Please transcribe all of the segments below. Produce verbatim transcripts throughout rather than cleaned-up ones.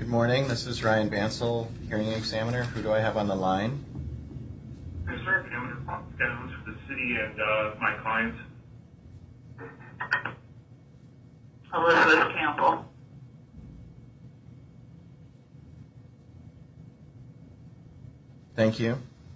Good morning. This is Ryan Bansel, hearing examiner. Who do I have on the line? Yes, sir. Cameron Downs for the city and uh, my clients. Elizabeth Campbell. Thank you.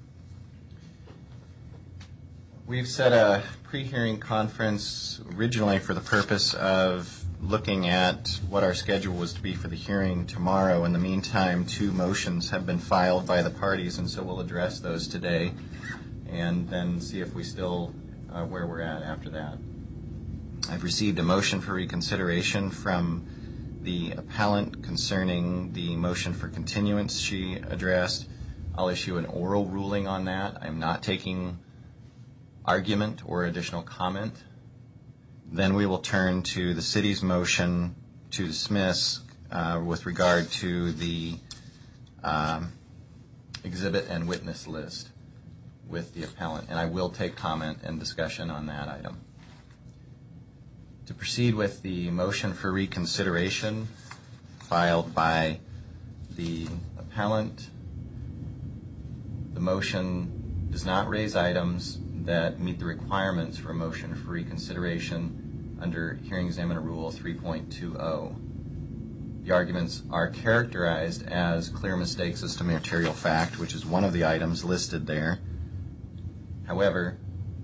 We've set a pre-hearing conference originally for the purpose of looking at what our schedule was to be for the hearing tomorrow. In the meantime, two motions have been filed by the parties, and so we'll address those today and then see if we still uh, where we're at after that. I've received a motion for reconsideration from the appellant concerning the motion for continuance she addressed. I'll issue an oral ruling on that. I'm not taking argument or additional comment. Then we will turn to the city's motion to dismiss uh, with regard to the um, exhibit and witness list with the appellant, and I will take comment and discussion on that item. To proceed with the motion for reconsideration filed by the appellant, the motion does not raise items that meet the requirements for a motion for reconsideration under Hearing Examiner Rule three point two zero. The arguments are characterized as clear mistakes as to material fact, which is one of the items listed there. However,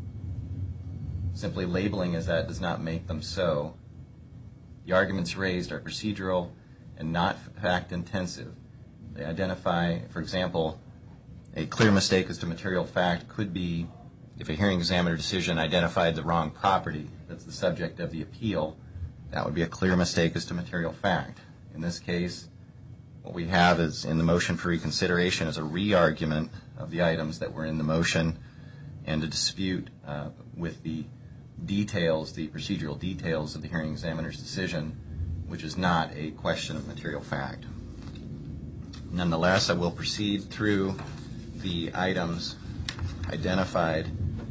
simply labeling as that does not make them so. The arguments raised are procedural and not fact-intensive. They identify, for example, a clear mistake as to material fact could be if a hearing examiner decision identified the wrong property that's the subject of the appeal. That would be a clear mistake as to material fact. In this case, what we have is in the motion for reconsideration is a re-argument of the items that were in the motion and a dispute uh, with the details, the procedural details of the hearing examiner's decision, which is not a question of material fact. Nonetheless, I will proceed through the items identified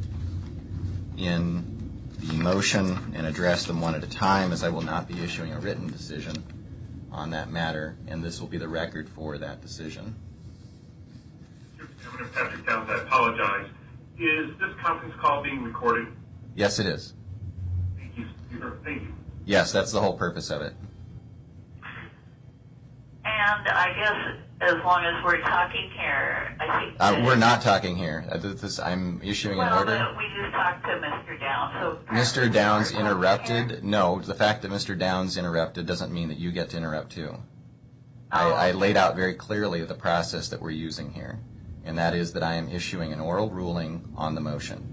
in the motion and address them one at a time, as I will not be issuing a written decision on that matter, and this will be the record for that decision. Chairman Patrick Downs, I apologize. Is this conference call being recorded? Yes, it is. Thank you, Speaker. Thank you. Yes, that's the whole purpose of it. And I guess as long as we're talking here, I think... Uh, we're not talking here. Uh, this, I'm issuing well, an order. Well, we just talked to Mister Downs. So Mister Downs interrupted? No, the fact that Mister Downs interrupted doesn't mean that you get to interrupt too. Oh. I, I laid out very clearly the process that we're using here, and that is that I am issuing an oral ruling on the motion.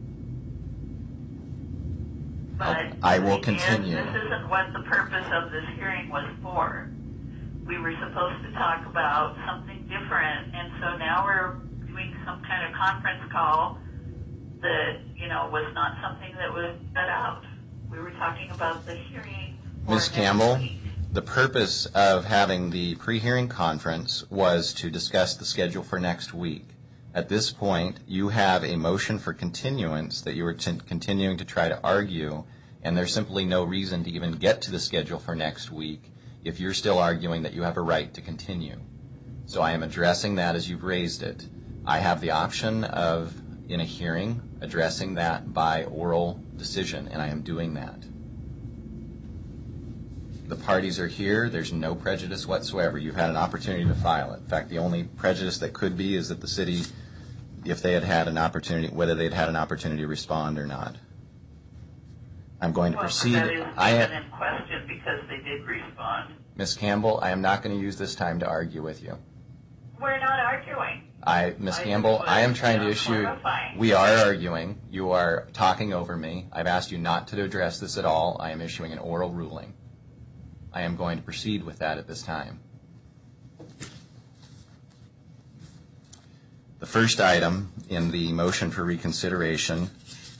But I will continue. This isn't what the purpose of this hearing was for. We were supposed to talk about something different, and so now we're doing some kind of conference call that, you know, was not something that was set out. We were talking about the hearing. Miz Campbell, the purpose of having the pre-hearing conference was to discuss the schedule for next week. At this point, you have a motion for continuance that you are t- continuing to try to argue, and there's simply no reason to even get to the schedule for next week if you're still arguing that you have a right to continue. So I am addressing that as you've raised it. I have the option of, in a hearing, addressing that by oral decision, and I am doing that. The parties are here. There's no prejudice whatsoever. You've had an opportunity to file it. In fact, the only prejudice that could be is that the city, if they had had an opportunity, whether they'd had an opportunity to respond or not. I'm going to well, proceed. That is I even am, in question because they did respond. Miz Campbell, I am not going to use this time to argue with you. We're not arguing. I, Miz I Campbell, I am trying to issue. Clarifying. We are arguing. You are talking over me. I've asked you not to address this at all. I am issuing an oral ruling. I am going to proceed with that at this time. The first item in the motion for reconsideration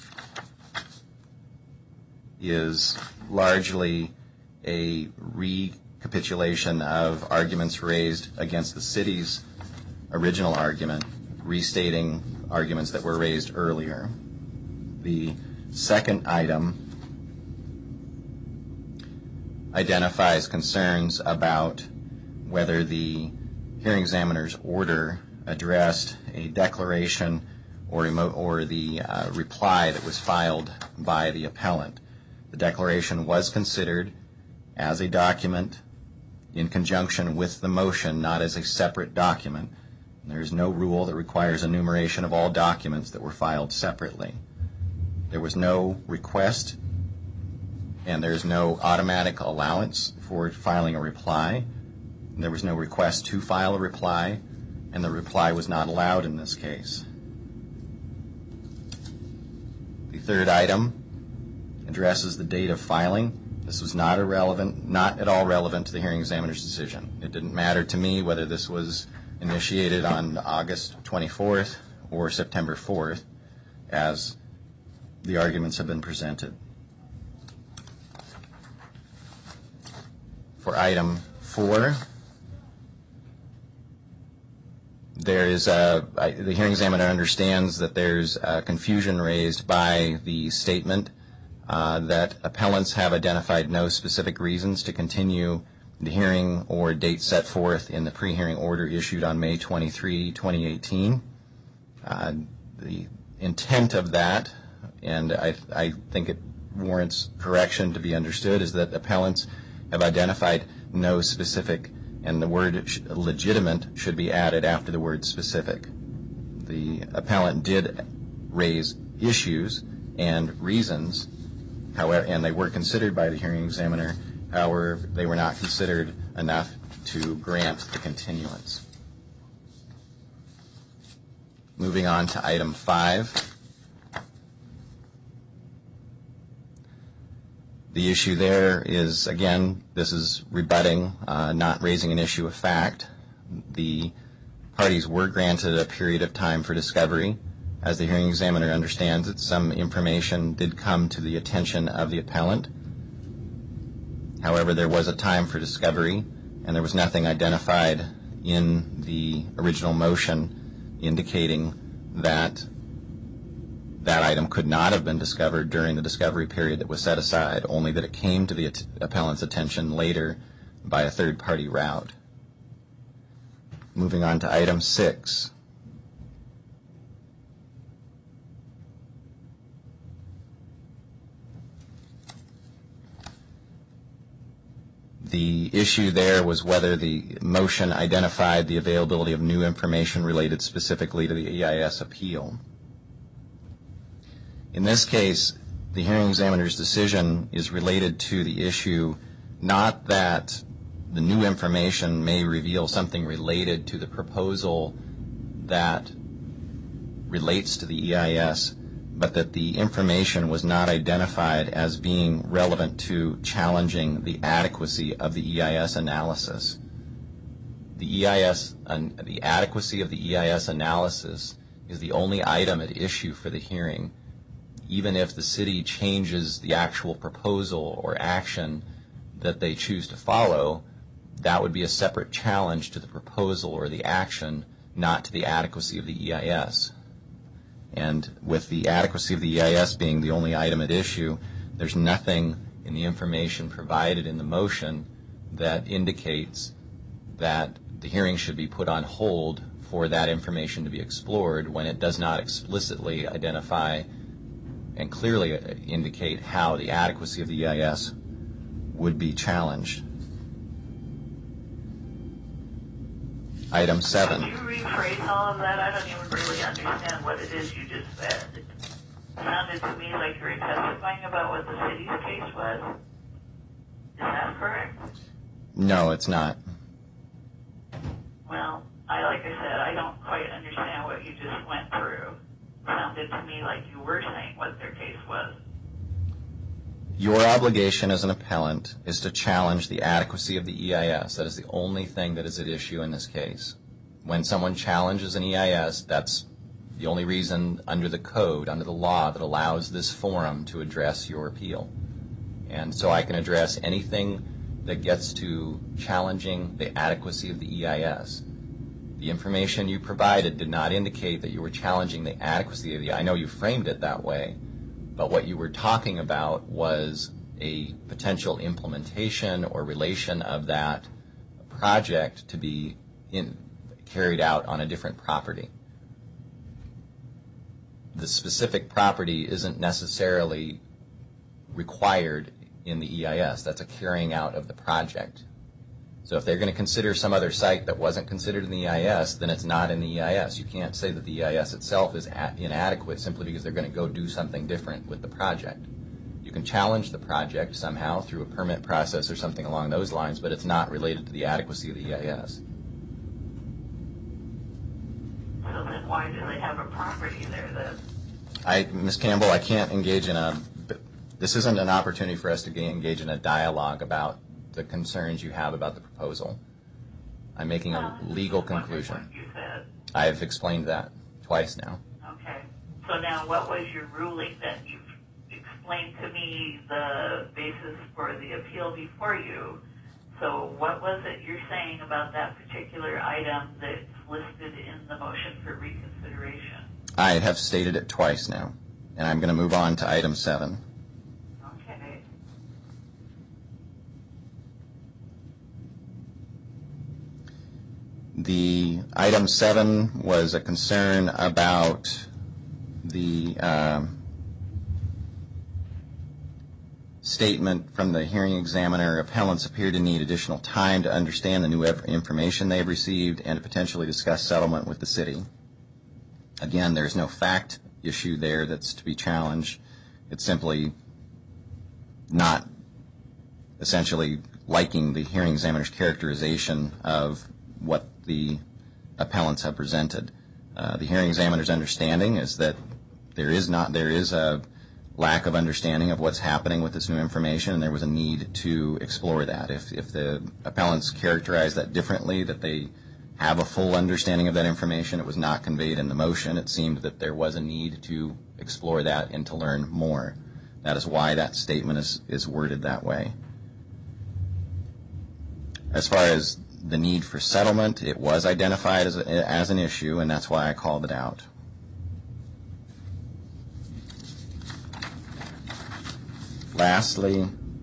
is largely a recapitulation of arguments raised against the city's original argument, restating arguments that were raised earlier. The second item identifies concerns about whether the hearing examiner's order addressed a declaration or, emo- or the uh, reply that was filed by the appellant. The declaration was considered as a document in conjunction with the motion, not as a separate document. There is no rule that requires enumeration of all documents that were filed separately. There was no request, and there is no automatic allowance for filing a reply. There was no request to file a reply, and the reply was not allowed in this case. The third item addresses the date of filing. This was not irrelevant, not at all relevant to the hearing examiner's decision. It didn't matter to me whether this was initiated on August twenty-fourth or September fourth, as the arguments have been presented. For item four, there is a, I, the hearing examiner understands that there's a confusion raised by the statement uh, that appellants have identified no specific reasons to continue the hearing or date set forth in the pre-hearing order issued on May twenty-third, twenty eighteen. Uh, the intent of that, and I, I think it warrants correction to be understood, is that appellants have identified no specific, and the word sh- legitimate should be added after the word specific. The appellant did raise issues and reasons, however, and they were considered by the hearing examiner. However, they were not considered enough to grant the continuance. Moving on to item five. The issue there is, again, this is rebutting, uh, not raising an issue of fact. The parties were granted a period of time for discovery. As the hearing examiner understands it, some information did come to the attention of the appellant. However, there was a time for discovery, and there was nothing identified in the original motion indicating that that item could not have been discovered during the discovery period that was set aside, only that it came to the at- appellant's attention later by a third-party route. Moving on to item six. The issue there was whether the motion identified the availability of new information related specifically to the E I S appeal. In this case, the hearing examiner's decision is related to the issue not that the new information may reveal something related to the proposal that relates to the E I S, but that the information was not identified as being relevant to challenging the adequacy of the E I S analysis. The E I S, uh, the adequacy of the E I S analysis is the only item at issue for the hearing. Even if the city changes the actual proposal or action that they choose to follow, that would be a separate challenge to the proposal or the action, not to the adequacy of the E I S. And with the adequacy of the E I S being the only item at issue, there's nothing in the information provided in the motion that indicates that the hearing should be put on hold for that information to be explored when it does not explicitly identify and clearly indicate how the adequacy of the E I S would be challenged. Item seven. Can you rephrase all of that? I don't even really understand what it is you just said. It sounded to me like you were testifying about what the city's case was. Is that correct? No, it's not. Well, I like I said, I don't quite understand what you just went through. It sounded to me like you were saying what their case was. Your obligation as an appellant is to challenge the adequacy of the E I S. That is the only thing that is at issue in this case. When someone challenges an E I S, that's the only reason under the code, under the law, that allows this forum to address your appeal. And so I can address anything that gets to challenging the adequacy of the E I S. The information you provided did not indicate that you were challenging the adequacy of the, I know you framed it that way, but what you were talking about was a potential implementation or relation of that project to be in, carried out on a different property. The specific property isn't necessarily required in the E I S. That's a carrying out of the project. So if they're going to consider some other site that wasn't considered in the E I S, then it's not in the E I S. You can't say that the E I S itself is inadequate simply because they're going to go do something different with the project. You can challenge the project somehow through a permit process or something along those lines, but it's not related to the adequacy of the E I S. So then why do they have a property there then? I, Miz Campbell, I can't engage in a, this isn't an opportunity for us to engage in a dialogue about the concerns you have about the proposal. I'm making a legal conclusion. You said. I have explained that twice now. Okay. So now what was your ruling then? You've explained to me the basis for the appeal before you. So what was it you're saying about that particular item that's listed in the motion for reconsideration? I have stated it twice now, and I'm going to move on to item seven. Okay. The item seven was a concern about the um, statement from the hearing examiner. Appellants appear to need additional time to understand the new information they have received and to potentially discuss settlement with the city. Again, there's no fact issue there that's to be challenged. It's simply not essentially liking the hearing examiner's characterization of what the appellants have presented. Uh, the hearing examiner's understanding is that there is not there is a lack of understanding of what's happening with this new information, and there was a need to explore that. If if the appellants characterize that differently, that they have a full understanding of that information, it was not conveyed in the motion. It seemed that there was a need to explore that and to learn more. That is why that statement is, is worded that way. As far as the need for settlement, it was identified as, a, as an issue, and that's why I called it out. Lastly,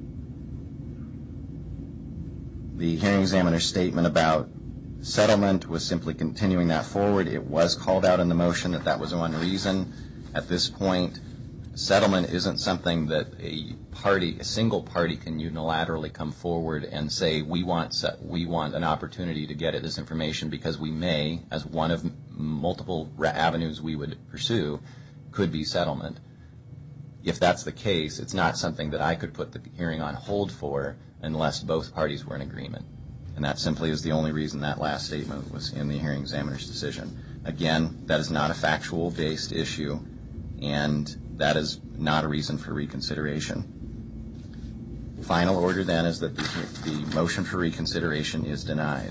the hearing examiner's statement about settlement was simply continuing that forward. It was called out in the motion that that was one reason. At this point, settlement isn't something that a party, a single party, can unilaterally come forward and say we want we want an opportunity to get at this information because we may, as one of multiple avenues we would pursue, could be settlement. If that's the case, it's not something that I could put the hearing on hold for unless both parties were in agreement. And that simply is the only reason that last statement was in the hearing examiner's decision. Again, that is not a factual-based issue, and that is not a reason for reconsideration. Final order, then, is that the, the motion for reconsideration is denied.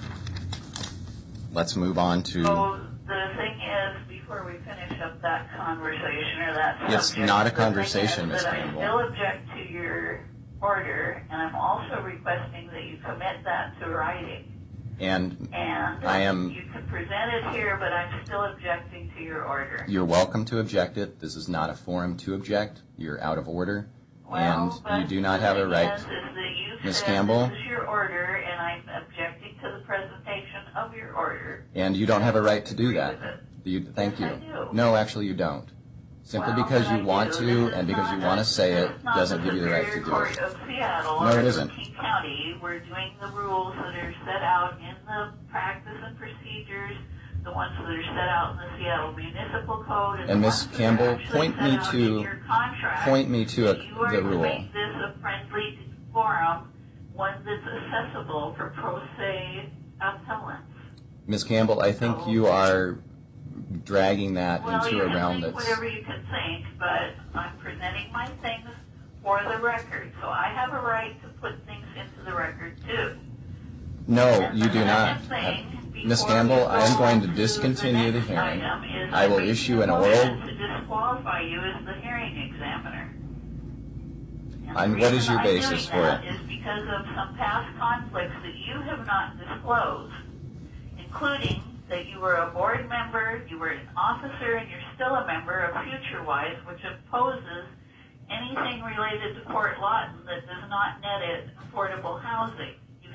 Let's move on to... So the thing is, before we finish up that conversation or that subject... It's not a conversation, Miz Campbell. I still object to your order, and I'm also requesting that you commit that to writing. And, and I am... You can present it here, but I'm still objecting to your order. You're welcome to object it. This is not a forum to object. You're out of order. Well, and you do not have a right... Miz Campbell? This is your order, and I'm objecting to the presentation of your order. And you don't have a right to do that. Do you, thank yes, you. I do. No, actually you don't. Simply well, because you I want do. to and because you want to say it doesn't give you the right to do Court it. Of Seattle no, or it isn't. King County. We're doing the rules that are set out in the practice and procedures, the ones that are set out in the Seattle Municipal Code. And, and Miz Campbell, point me to point me to a, the rule. You are to make this a friendly forum, one that's accessible for pro se appellants. Miz Campbell, I think so, you are dragging that well, into you a can realm think that's... whatever you can think, but I'm presenting my things for the record. So I have a right to put things into the record, too. No, and you do not. Miz Campbell, I am going to discontinue the hearing. I will issue an oral... to disqualify you as the hearing examiner. And, and what is your basis for it? Is because of some past conflicts that you have not disclosed, including that you were a board member, you were an officer, and you're still a member of FutureWise, which opposes anything related to Fort Lawton that does not net it affordable housing. You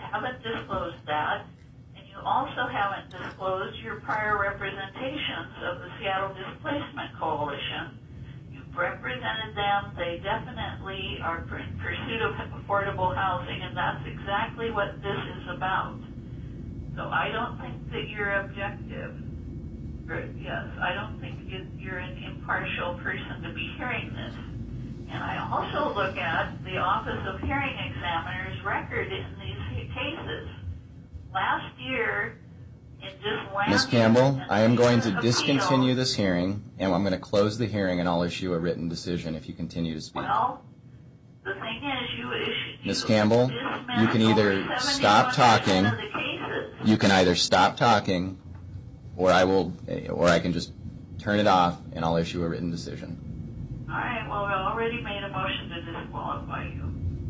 haven't disclosed that, and you also haven't disclosed your prior representations of the Seattle Displacement Coalition. You've represented them. They definitely are in pursuit of affordable housing, and that's exactly what this is about. So I don't think that you're objective. Or, yes, I don't think you- you're an impartial person to be hearing this. And I also look at the Office of Hearing Examiner's record in these cases. Last year, in just last Miz Campbell, I am going to appeal, discontinue this hearing, and I'm going to close the hearing, and I'll issue a written decision if you continue to speak. Well, the thing is, you issue. Miz Campbell, you can either stop talking. Of the cases. You can either stop talking, or I will, or I can just turn it off, and I'll issue a written decision. All right. Well, we already made a motion to disqualify you.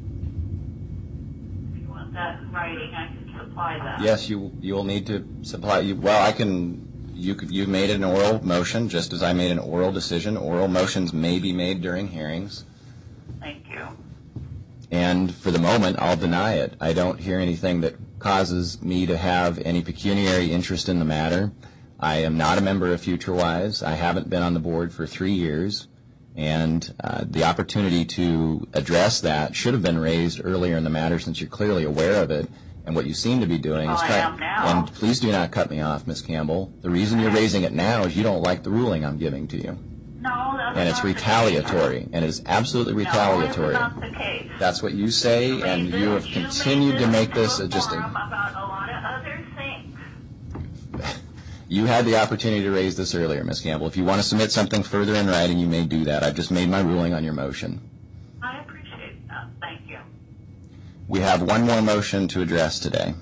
If you want that in writing, I can supply that. Yes, you you will need to supply. You, well, I can. You could, you made an oral motion, just as I made an oral decision. Oral motions may be made during hearings. Thank you. And for the moment, I'll deny it. I don't hear anything that causes me to have any pecuniary interest in the matter. I am not a member of FutureWise. I haven't been on the board for three years. And uh, the opportunity to address that should have been raised earlier in the matter, since you're clearly aware of it. And what you seem to be doing Well, is I cut. am now. And please do not cut me off, Miz Campbell. The reason you're raising it now is you don't like the ruling I'm giving to you. No, that's And it's not the retaliatory. case. And it is absolutely retaliatory. No, it's not the case. That's what you say, You and made you this- have you made continued to this make this into a, just forum a... about a lot of other things. You had the opportunity to raise this earlier, Miz Campbell. If you want to submit something further in writing, you may do that. I've just made my ruling on your motion. I appreciate that. Thank you. We have one more motion to address today.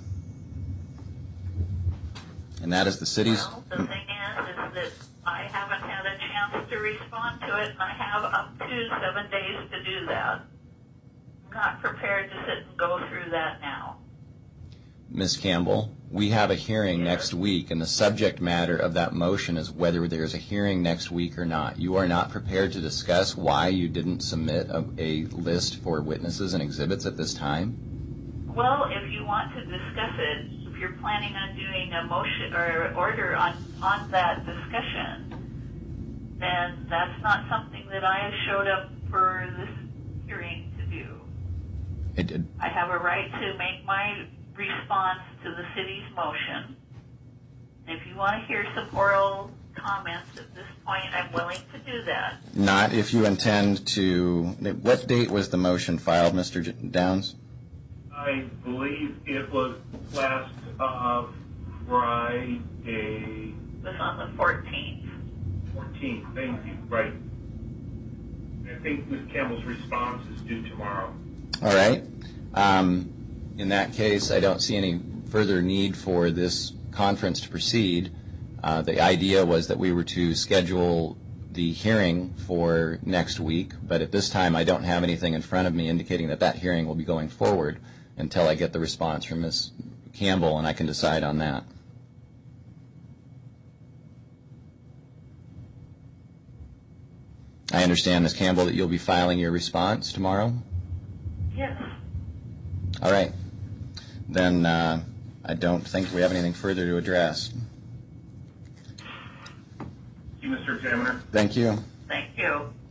And that is the city's... Well, the thing is, is that I haven't had a chance to respond to it, and I have up to seven days to do that. I'm not prepared to sit and go through that now. Miz Campbell, we have a hearing next week, and the subject matter of that motion is whether there's a hearing next week or not. You are not prepared to discuss why you didn't submit a, a list for witnesses and exhibits at this time? Well, if you want to discuss it, if you're planning on doing a motion or order on, on that discussion, then that's not something that I showed up for this hearing to do. It, it, I have a right to make my response to the city's motion. If you want to hear some oral comments at this point, I'm willing to do that. not if you intend to... What date was the motion filed, Mister J- Downs? I believe it was last uh, Friday, It was on the fourteenth. fourteenth. Thank you. Right. I think Miz Campbell's response is due tomorrow. All right. Um, in that case, I don't see any further need for this conference to proceed. Uh, the idea was that we were to schedule the hearing for next week, but at this time I don't have anything in front of me indicating that that hearing will be going forward until I get the response from Miz Campbell, and I can decide on that. I understand, Miz Campbell, that you'll be filing your response tomorrow? Yes. All right. Then uh, I don't think we have anything further to address. Thank you, Mister Examiner. Thank you. Thank you.